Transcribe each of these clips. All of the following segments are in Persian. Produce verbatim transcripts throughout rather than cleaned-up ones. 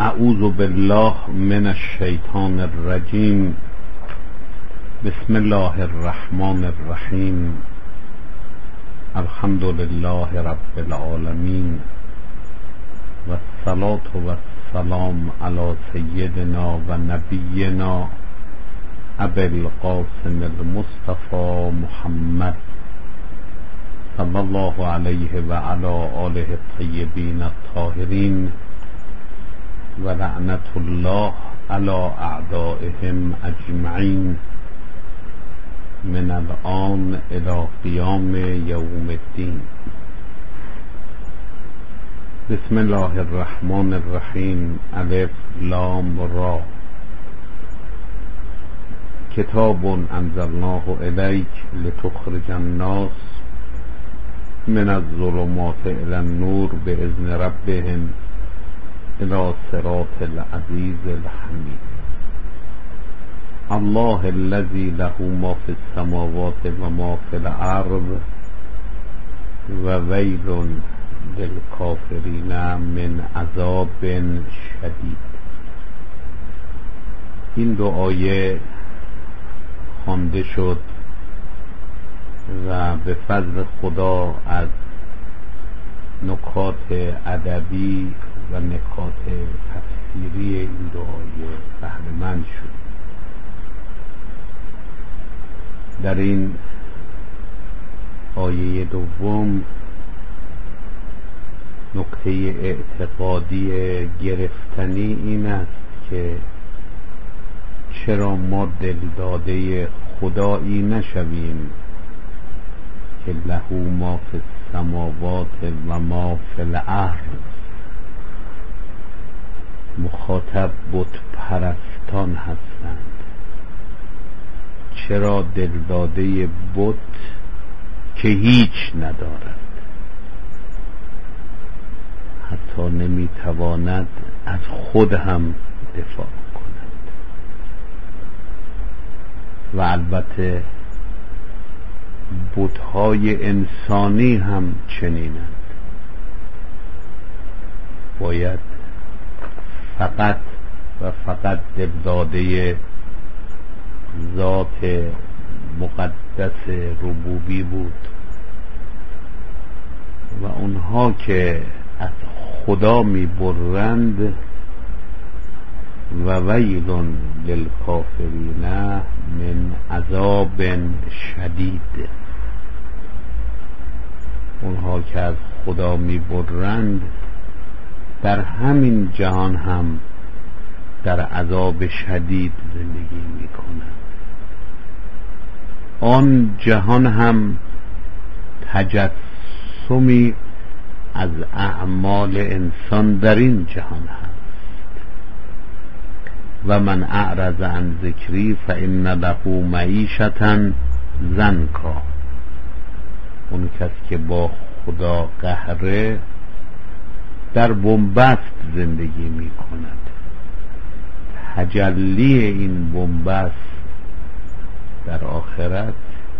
اعوذ بالله من الشیطان الرجیم. بسم الله الرحمن الرحیم. الحمد لله رب العالمین و الصلاة و السلام علی سیدنا و نبینا ابی القاسم المصطفى محمد صلی الله علیه و علی آله الطیبین الطاهرین و لعنت الله علی اعدائهم اجمعین من الآن الی قیام یوم الدین. بسم الله الرحمن الرحیم. الف لام را. کتاب انزلناه الیک لتخرج الناس من الظلمات الی النور باذن ربهم الى صراط العزیز الحمید. الله الذي له ما في السماوات و ما في الارض و ویل للکافرین من عذاب شدید. این دو آیه خوانده شد و به فضل خدا از نکات ادبی و نکات تفسیری این دو آیه بهره مند شد. در این آیه دوم نکته اعتقادی گرفتنی این است که چرا ما دلداده خدایی نشویم که له ما فی السماوات و ما فی الارض. مخاطب بت پرستان هستند. چرا دلداده بت که هیچ ندارد، حتی نمیتواند از خود هم دفاع کند. و البته بت‌های انسانی هم چنینند. باید فقط و فقط دلداده ذات مقدس ربوبی بود و اونها که از خدا می برند و ویل للکافرین من عذاب شدید. اونها که از خدا می برند در همین جهان هم در عذاب شدید زندگی می کنند. آن جهان هم تجسمی از اعمال انسان در این جهان هست. و من اعرض عن ذکری فان له معیشة ضنکا. اون کس که با خدا قهره در بنبست زندگی می کند. تجلی این بنبست در آخرت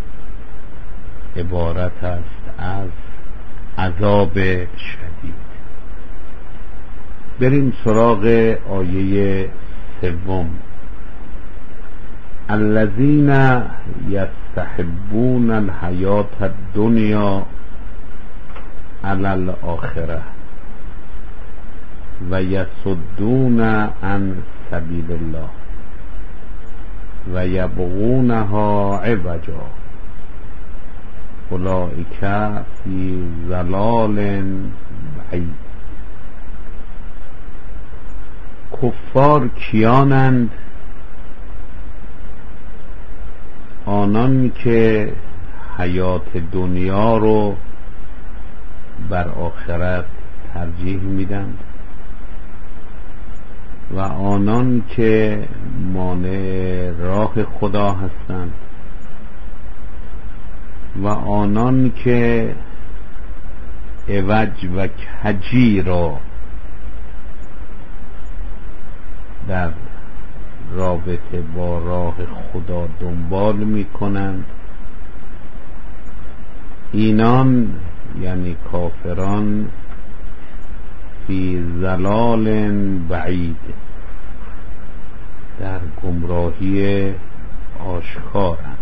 عبارت است از عذاب شدید. بریم سراغ آیه سوم. الذین یستحبون الحیات الدنیا علی الاخره و یصدون عن سبیل الله و یبغونها عوجا اولئک فی ضلال بعید. کفار کیانند؟ آنان که حیات دنیا رو بر آخرت ترجیح میدند و آنان که مانع راه خدا هستند و آنان که عوج و کجی را در رابطه با راه خدا دنبال می کنند. اینان یعنی کافران فی ضلال بعید، در گمراهی آشکارند.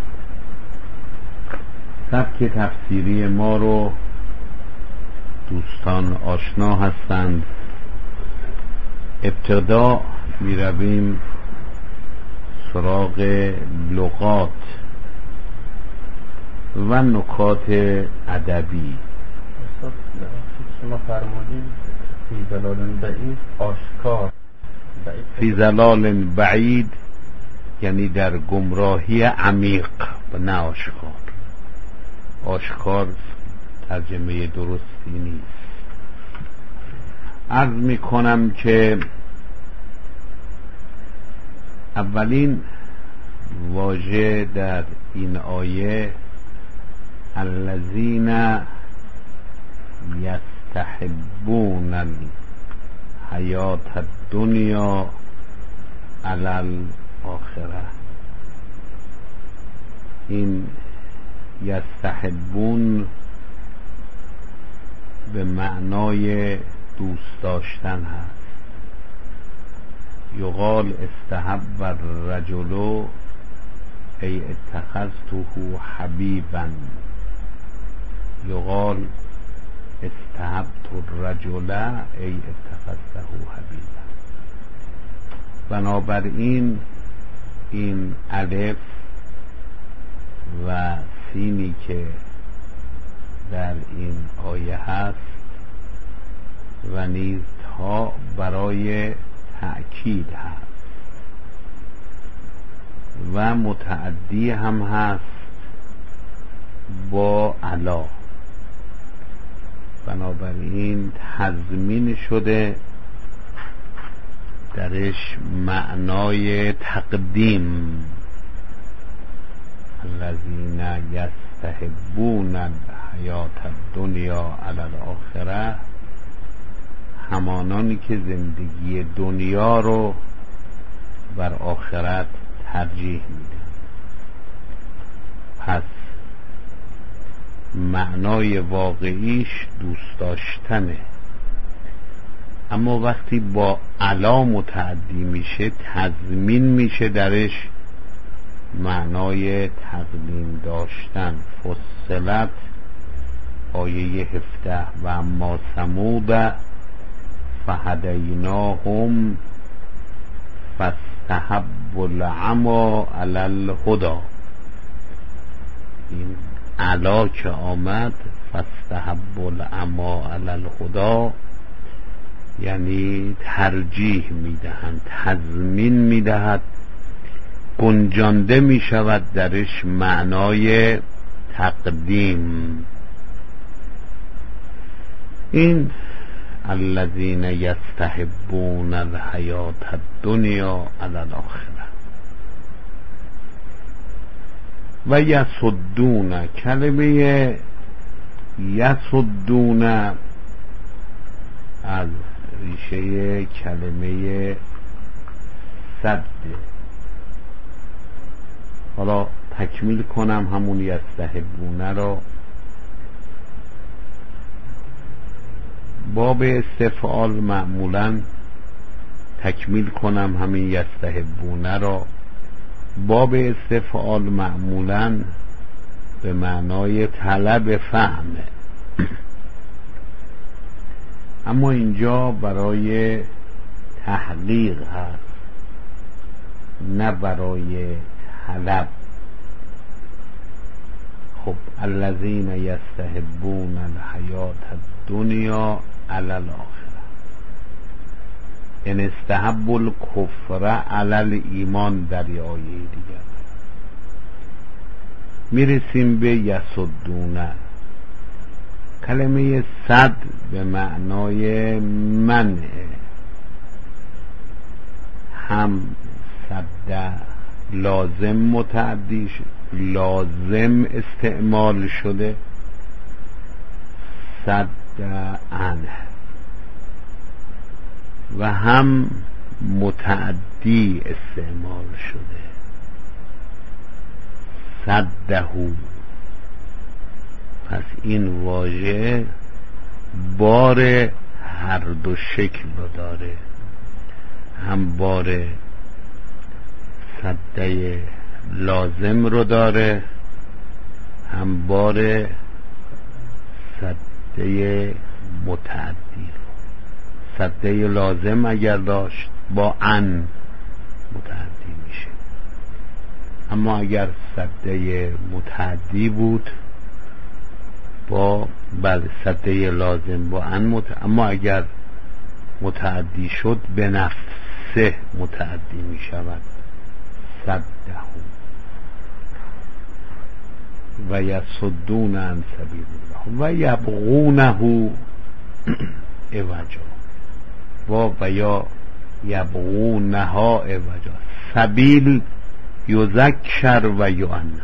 سبک تفسیری ما رو دوستان آشنا هستند. ابتدا می رویم سراغ لغات و نکات ادبی. شما فرمودید فی ضلال بعید، آشکار. فی ضلال بعید یعنی در گمراهی عمیق و نه آشکار. آشکار ترجمه درستی نیست. عرض می کنم که اولین واژه در این آیه الذین یستحبون الحیات الدنیا علی الاخره. این یستحبون به معنای دوست داشتن هست. یقال استحب الرجل ای اتخذته حبیبا، یقال استحبت الرجل ای اتخذته حبیبا. بنابراین این الف و سینی که در این آیه هست و نیز تا برای تأکید هست و متعدی هم هست با علا. بنابراین تضمین شده، درش معنای تقدیم. الذین یستحبون الحیات الدنیا علی الاخره، همانانی که زندگی دنیا رو بر آخرت ترجیح میدن. پس معنای واقعیش دوست داشتنه، اما وقتی با علا متعدی میشه تضمین میشه درش معنای تقدیم داشتن. فصلت آیه هفده و اما ثمود فهدیناهم فاستحبوا العمی علی الهدی. این علا که آمد فاستحبوا العمی علی الهدی یعنی ترجیح میدهند، تضمین میدهد، گنجانده میشود درش معنای تقدیم. این الذین یستحبون الحیات الدنیا علی الاخره. و یصدون، کلمه یصدون از ریشه کلمه صد. حالا تکمیل کنم همون یستحبونه را. باب استفعال معمولا تکمیل کنم همین یستحبونه را. باب استفعال معمولا به معنای طلب فهمه، اما اینجا برای تحقیق هست نه برای طلب. خب الذین یستحبون الحیات الدنیا علی الاخره، ان استحب الکفر علی الایمان. در آیه دیگر میرسیم به یصدونه. کلمه صد به معنای منع، هم صد لازم متعدی لازم استعمال شده، صد عنه، و هم متعدی استعمال شده، صدهو. پس این واژه بار هر دو شکل رو داره، هم بار سده لازم رو داره، هم بار سده متعدی رو. سده لازم اگر داشت با ان متعدی میشه، اما اگر سده متعدی بود با بله سده لازم با ان مت... اما اگر متعدی شد به نفسه متعدی می شود. سده و یصدون عن سبیل الله و یبغونه عوجا و و یا یبغونها عوجا. سبیل یذکر و یؤنث.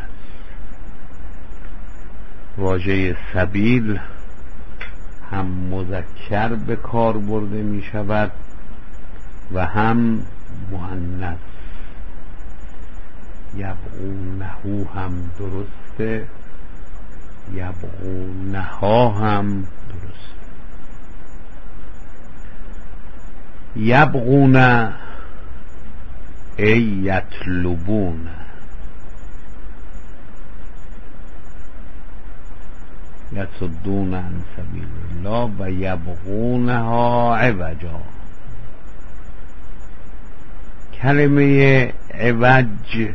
واژه سبیل هم مذکر به کار برده می شود و هم مؤنث. یبغونهو هم درسته، یبغونها هم درسته. یبغون ای یطلبون، یصدون عن سبیل الله و یبغونها عوجا. کلمه عوج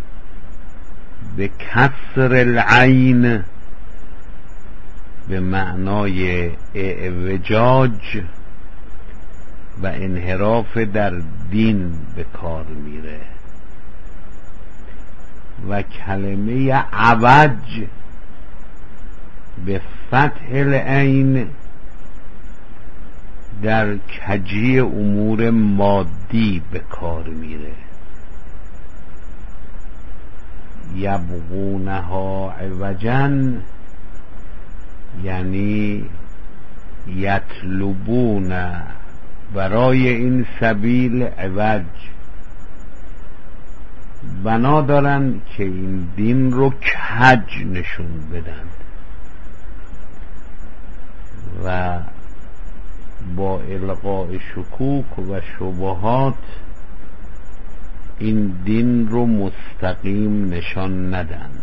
به کسر العین به معنای اعوجاج و انحراف در دین به کار میره و کلمه عوج به فتح العین در کجی امور مادی به کار میره. یبغونها عوجا یعنی یطلبون برای این سبیل عوج، بنا دارن که این دین رو کج نشون بدن و با القاء شکوک و شبهات این دین رو مستقیم نشان ندند.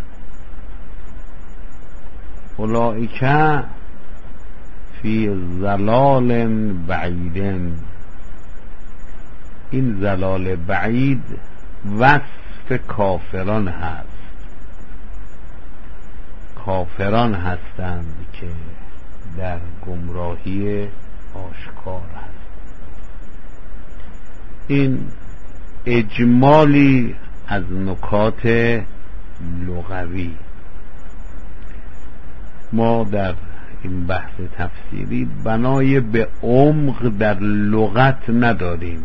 اولئک فی ضلال بعید. این ضلال بعید وصف کافران هست. کافران هستند که در گمراهی آشکار هست. این اجمالی از نکات لغوی. ما در این بحث تفسیری بنای به عمق در لغت نداریم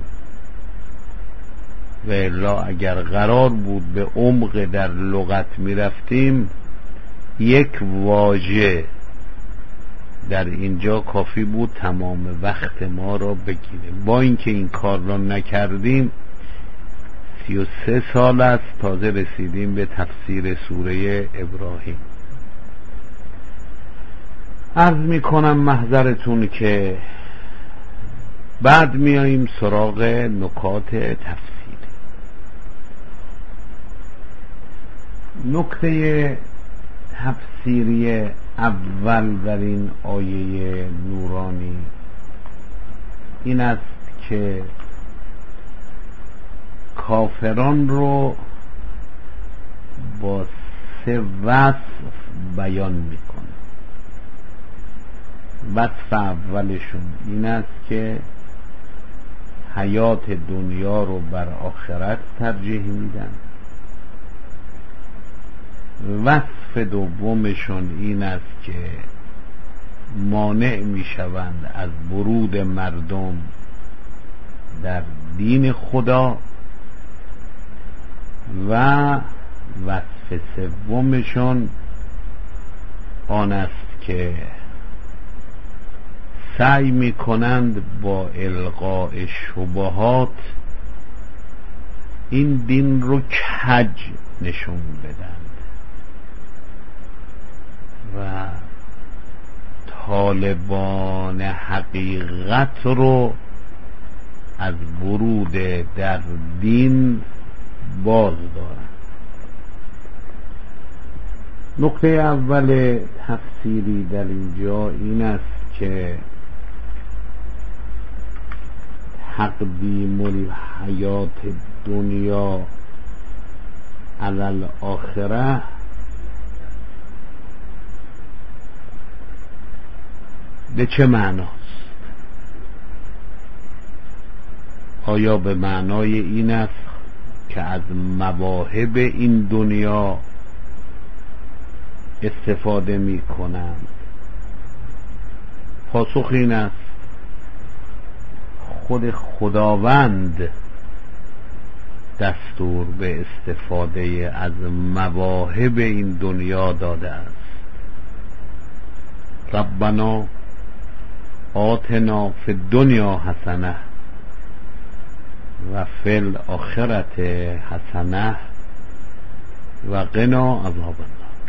و الا اگر قرار بود به عمق در لغت می رفتیم یک واژه در اینجا کافی بود تمام وقت ما را بگیریم. با اینکه این کار را نکردیم، سی و سه سال است تازه رسیدیم به تفسیر سوره ابراهیم. عرض می کنم محضرتون که بعد میاییم سراغ نکات تفسیر. نکته تفسیری اول در این آیه نورانی این است که کافران رو با سه وصف بیان میکنه. وصف اولشون این است که حیات دنیا رو بر آخرت ترجیح میدن. وصف دومشون این است که مانع میشوند از ورود مردم در دین خدا. و وصف سومشون آن است که سعی می کنند با القاء شبهات این دین رو کج نشون بدند و طالبان حقیقت رو از ورود در دین باز دارن. نکته اول تفسیری در اینجا این است که تقدیم الحیات دنیا علی الاخره به چه معناست؟ آیا به معنای این است که از مواهب این دنیا استفاده می کنند؟ پاسخ این است خود خداوند دستور به استفاده از مواهب این دنیا داده است. ربنا آتنا فی الدنیا حسنه و فی الاخرة حسنه و قنا عذاب النار.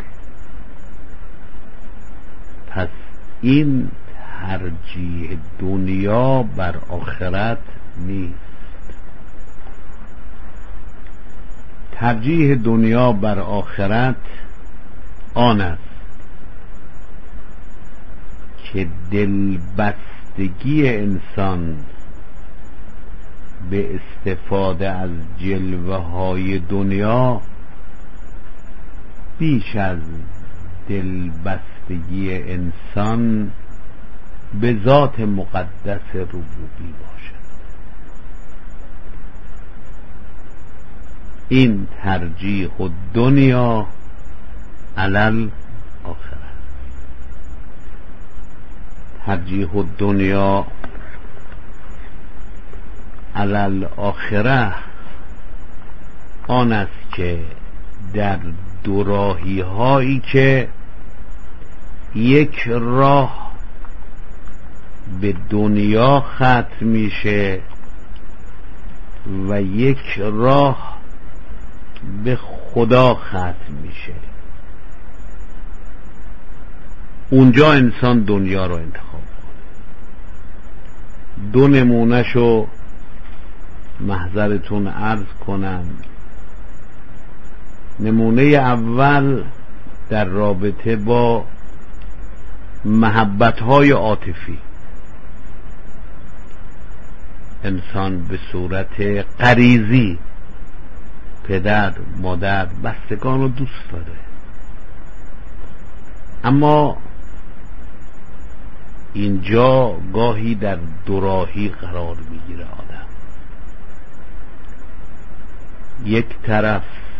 پس این ترجیح دنیا بر آخرت نیست. ترجیح دنیا بر آخرت آن است که دلبستگی انسان به استفاده از جلوه های دنیا بیش از دلبستگی انسان به ذات مقدس ربوبی باشد. این ترجیح دنیا علی الاخره. ترجیح دنیا علی الاخره آن است که در دو راهی هایی که یک راه به دنیا ختم میشه و یک راه به خدا ختم میشه، اونجا انسان دنیا رو انتخاب کنه. دو نمونهشو محضرتون عرض کنم. نمونه اول در رابطه با محبت‌های عاطفی. انسان به صورت غریزی پدر، مادر، بستگان رو دوست داره، اما اینجا گاهی در دوراهی قرار میگیره آدم. یک طرف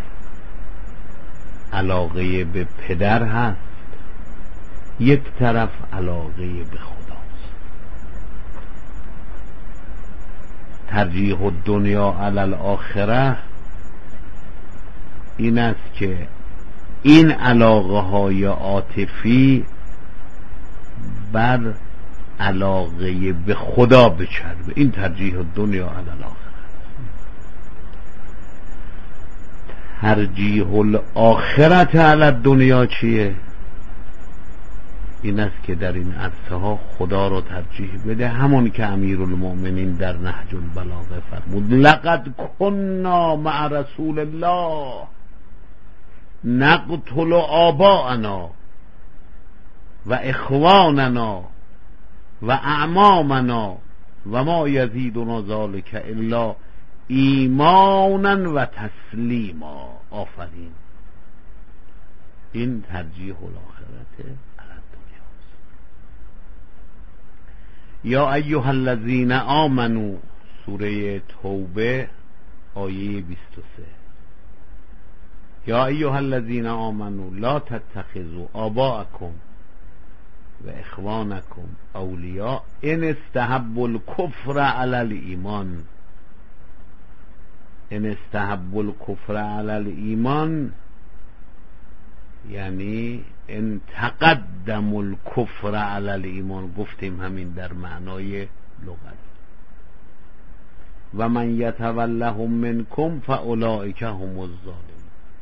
علاقه به پدر هست، یک طرف علاقه به خداست. ترجیح الدنیا علی الاخره این است که این علاقه های عاطفی بر علاقه به خدا بچربه. این ترجیح الدنیا علی الاخره. ترجیح الاخرت علی الدنیا چیه؟ این است که در این عرصه ها خدا رو ترجیح بده، همون که امیرالمؤمنین در نهج البلاغه فرمود لقد كنا مع رسول الله نقتل آباءنا و اخواننا و اعمامنا و ما یزیدنا ذلک الا ایمانا و تسلیما. آفرین. این ترجیح الاخرت علی الدنیاست. یا ایها الذین آمنوا، سوره توبه آیه بیست و سه. یا ایها الذین آمنوا لا تتخذوا آباءکم و اخوانکم اولیاء ان استحبوا الکفر علی الایمان. ان استحبوا الکفر علی الایمان یعنی ان تقدموا الکفر علی الایمان. گفتیم همین در معنای لغوی. و من یتولهم منکم فاولئک هم الظالمون.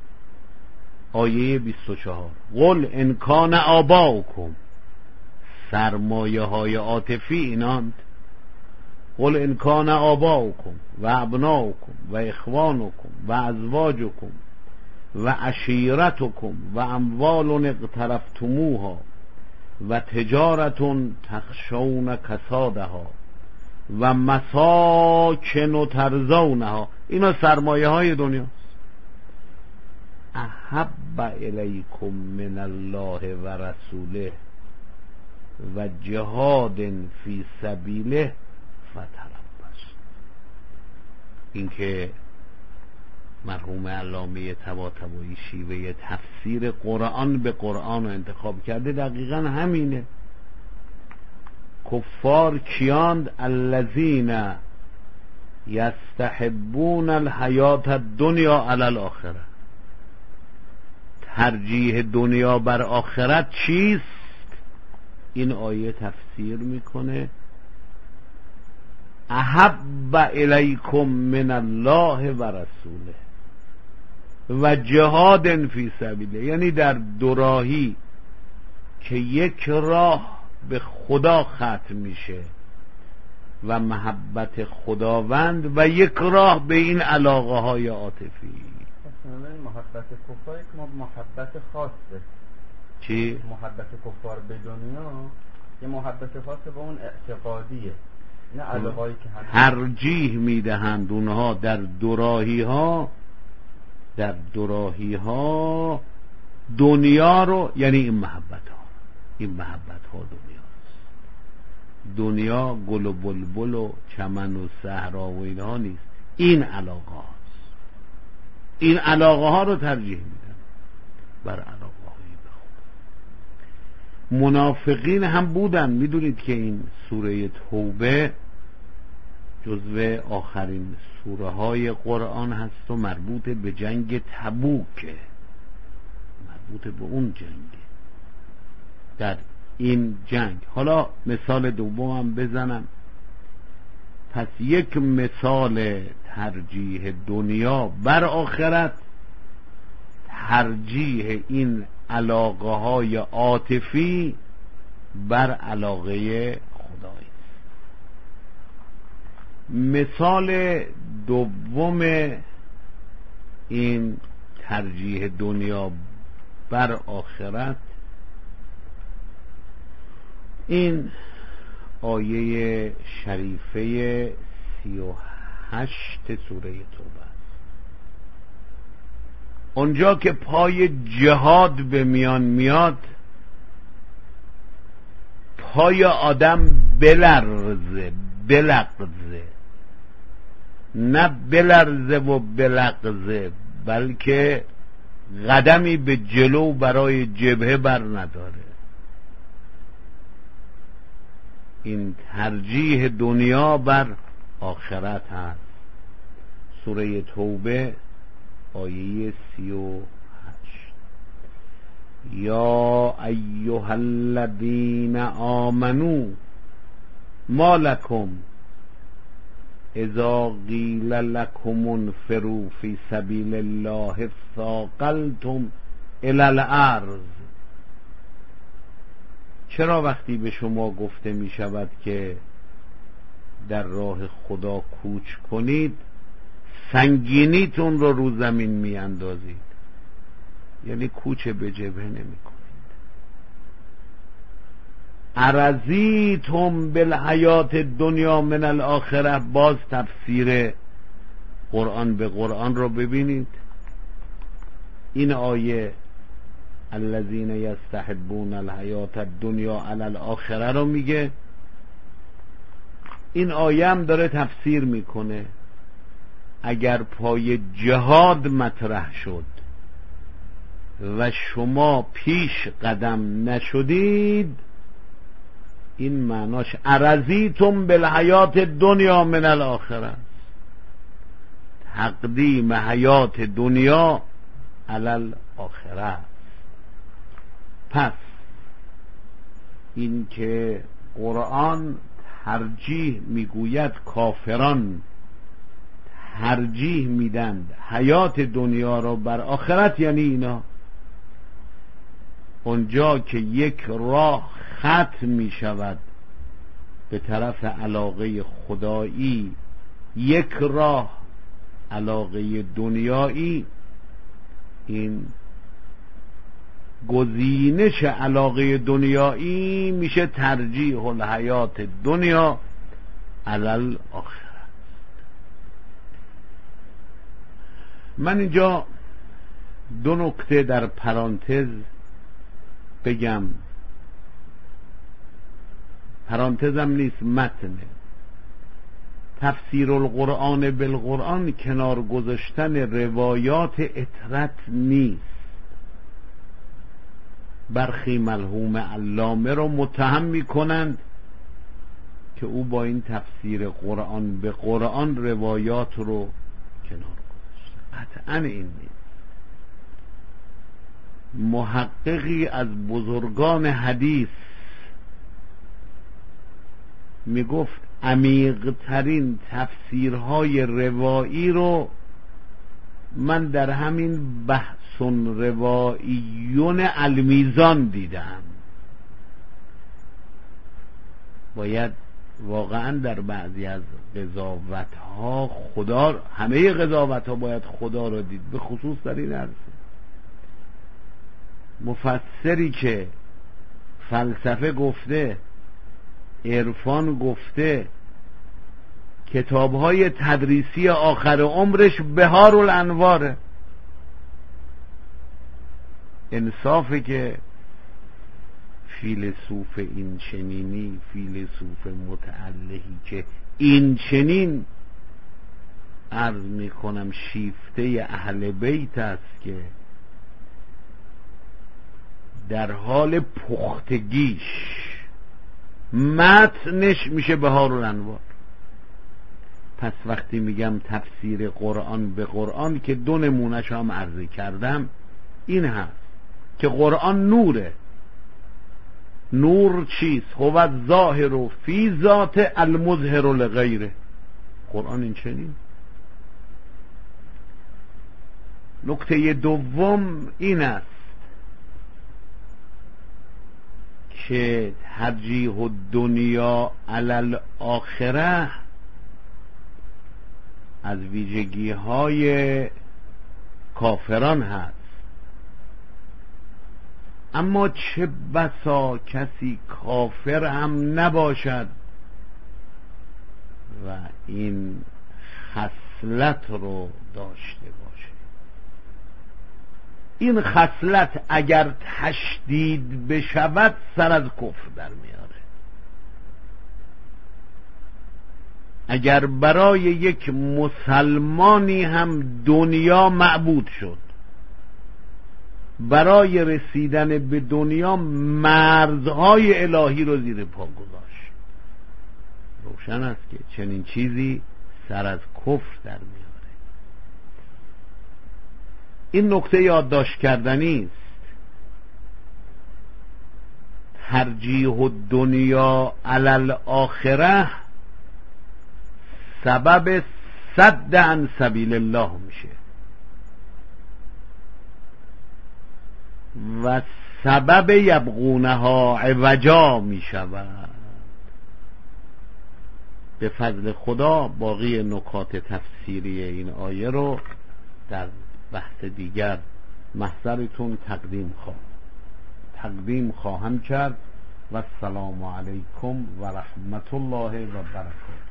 آیه بیست و چهار. قل ان کان آباؤکم سرمایه های عاطفی ایناند. قل ان کان آباؤکم و ابناؤکم و اخوانکم و ازواجکم و عشیرتکم و اموال اقترفتموها و تجارت تخشون کسادها و مساکن ترضونها، اینا سرمایه های دنیاست. احب الیکم من الله و رسوله و جهاد فی سبیله فتربص. این که مرحوم علامه طباطبایی شیوه تفسیر قرآن به قرآن رو انتخاب کرده دقیقا همینه. کفار کیاند؟ الذین یستحبون الحیات الدنیا علی الاخره. ترجیح دنیا بر آخرت چیست؟ این آیه تفسیر میکنه احب الیکم من الله و رسوله و جهاد فی سبیله، یعنی در دو راهی که یک راه به خدا ختم میشه و محبت خداوند و یک راه به این علاقه های عاطفی. محبت کفار یک محبت خاصه. چی؟ محبت کفار به دنیا یه محبت خاصه با اون اعتقادیه، نه علاقه‌ای که همه ترجیح میدهند اونها در دوراهی ها در دوراهی ها دنیا رو، یعنی این محبت ها این محبت ها دنیاست. دنیا گل و بلبل و چمن و صحرا و اینها نیست، این علاقه هاست. این علاقه ها رو ترجیح میدن بر علاقه های به خدا. منافقین هم بودن. میدونید که این سوره توبه جزو آخرین سوره های قرآن هست و مربوط به جنگ تبوکه، مربوط به اون جنگ. در این جنگ حالا مثال دومم بزنم. پس یک مثال ترجیح دنیا بر آخرت ترجیح این علاقه های عاطفی بر علاقه خدایی. مثال دوم این ترجیح دنیا بر آخرت این آیه شریفه سی و هشت سوره توبه است. اونجا که پای جهاد به میان میاد پای آدم بلرزه بلغزه، نه بلرزه و بلغزه، بلکه قدمی به جلو برای جبهه بر نداره. این ترجیح دنیا بر آخرت هست. سوره توبه آیه سی و هشت. یا ایها الذین آمنو ما لکم اذا قیل لکم انفروا فی سبیل الله ثاقلتم الی الارض. چرا وقتی به شما گفته می شود که در راه خدا کوچ کنید سنگینیتون رو رو زمین می اندازید؟ یعنی کوچ به جبهه نمی کنید. ارضیتم بالحیات دنیا من الاخره. باز تفسیر قرآن به قرآن رو ببینید. این آیه الذین یستحبون الحیات الدنیا علی الاخره رو میگه. این آیه هم داره تفسیر میکنه اگر پای جهاد مطرح شد و شما پیش قدم نشدید، این معناش ارضیتم بالحیات دنیا من الاخره، تقدیم حیات دنیا علی الاخره. پس این که قرآن ترجیح میگوید کافران ترجیح میدند حیات دنیا را بر آخرت، یعنی اینا اونجا که یک راه ختم می شود به طرف علاقه خدایی، یک راه علاقه دنیایی، این گزینش علاقه دنیایی میشه ترجیح الحیات دنیا علی الاخره. من اینجا دو نکته در پرانتز بگم، پرانتزم نیست، متنه. تفسیر القرآن بالقرآن کنار گذاشتن روایات اطرت نیست. برخی ملحوم علامه رو متهم میکنند که او با این تفسیر قرآن به قرآن روایات رو کنار گذاشته. قطعا این نیست. محققی از بزرگان حدیث میگفت عمیق‌ترین تفسیرهای روایی رو من در همین بحثون رواییون المیزان دیدم. باید واقعا در بعضی از قضاوت‌ها خدا، همه قضاوت‌ها باید خدا رو دید، به خصوص در این عرصه. مفسری که فلسفه گفته، عرفان گفته، کتاب‌های تدریسی آخر عمرش بهار الانواره. انصافه که فیلسوف این چنینی، فیلسوف متعلهی که این چنین، عرض میکنم شیفته اهل بیت است که در حال پختگیش متنش میشه بهار الانوار. پس وقتی میگم تفسیر قرآن به قرآن که دو نمونه‌ش هم عرض کردم، این هست که قرآن نوره. نور چیست؟ هو ظاهر فی ذات المظهر لغیره. قرآن این چنین. نکته دوم این است که ترجیح الدنیا علی الاخره از ویژگی های کافران هست. اما چه بسا کسی کافر هم نباشد و این خصلت رو داشته باشه. این خصلت اگر تشدید بشود سر از کفر در میاره. اگر برای یک مسلمانی هم دنیا معبود شد، برای رسیدن به دنیا مرزهای الهی رو زیر پا گذاشت، روشن است که چنین چیزی سر از کفر در میاره. این نکته یادداشت کردنی است. ترجیح الدنیا علی الاخره سبب صد عن سبیل الله میشه و سبب یبغونها عوجا میشود. به فضل خدا باقی نکات تفسیری این آیه رو در بحث دیگر محضرتون تقدیم خواهم تقدیم خواهم کرد. و السلام علیکم و رحمت الله و برکاته.